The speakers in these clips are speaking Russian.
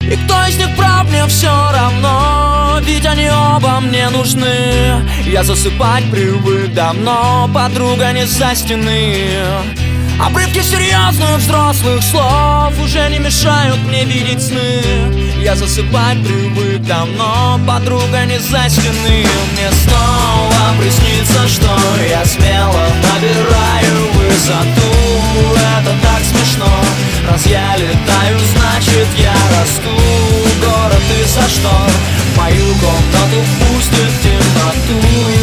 И кто из них прав, мне все равно, ведь они оба мне нужны. Я засыпать привык давно, подруга не со стены. Обрывки серьезных взрослых слов уже не мешают мне видеть сны. Я засыпать привык давно, подруга не за стены. Мне снова приснится, что я смело набираю высоту. Это так смешно, раз я летаю, значит я расту. Город и за штор мою комнату впустит в темноту.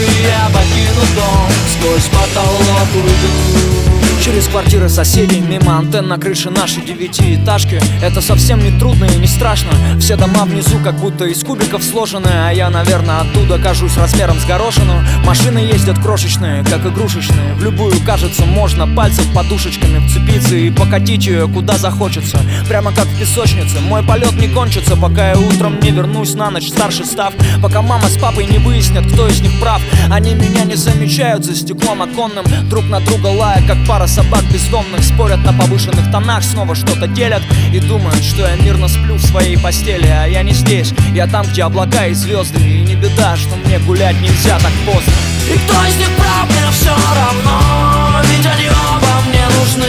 Я покину дом, сквозь потолок уйду. Через квартиры соседей, мимо антенн на крыше нашей девятиэтажки. Это совсем не трудно и не страшно. Все дома внизу как будто из кубиков сложены, а я, наверное, оттуда кажусь размером с горошину. Машины ездят крошечные, как игрушечные. В любую, кажется, можно пальцев подушечками вцепиться и покатить ее куда захочется. Прямо как в песочнице. Мой полет не кончится, пока я утром не вернусь на ночь старше став. Пока мама с папой не выяснят, кто из них прав. Они меня не замечают за стеклом оконным, друг на друга лая, как пара собак бездомных. Спорят на повышенных тонах, снова что-то делят и думают, что я мирно сплю в своей постели. А я не здесь, я там, где облака и звезды. И не беда, что мне гулять нельзя так поздно. И кто из них прав, мне все равно, ведь они оба мне нужны.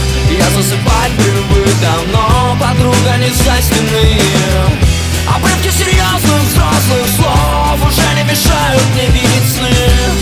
Я засыпать привык давно, подруга не со стены. Обрывки серьезных взрослых слов уже не мешают мне видеть сны.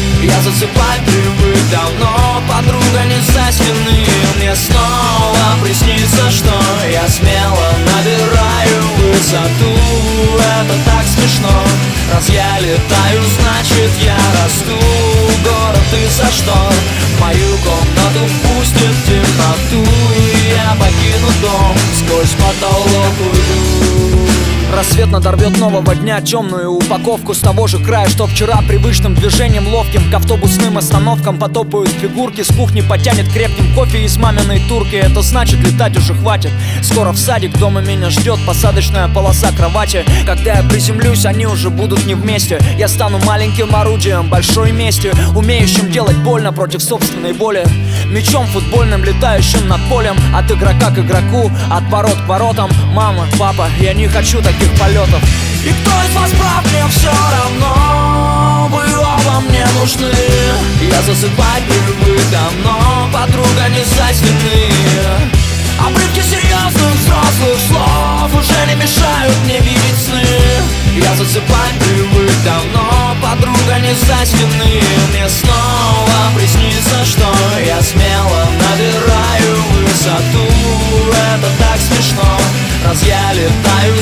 Я засыпать привык давно, подруга не со стены. Мне снова приснится, что я смело набираю высоту. Это так смешно, раз я летаю, значит я расту. Город из-за штор мою комнату впустит в темноту. Я покину дом, сквозь потолок уйду. Рассвет надорвет нового дня темную упаковку с того же края, что вчера. Привычным движением ловким к автобусным остановкам потопают фигурки. С кухни потянет крепким кофе из маминой турки. Это значит, летать уже хватит. Скоро в садик, дома меня ждет посадочная полоса кровати. Когда я приземлюсь, они уже будут не вместе. Я стану маленьким орудием большой мести, умеющим делать больно против собственной воли. Мячом футбольным, летающим над полем. От игрока к игроку, от ворот к воротам. Мама, папа, я не хочу таких полетов. И кто из вас прав, мне все равно, вы оба мне нужны. Я засыпать привык давно, подруга не со стены. Обрывки серьезных взрослых слов уже не мешают мне видеть сны. Я засыпать привык давно, подруга не со стены. Мне снова приснится, что я смело набираю высоту. Это так смешно, раз я летаю,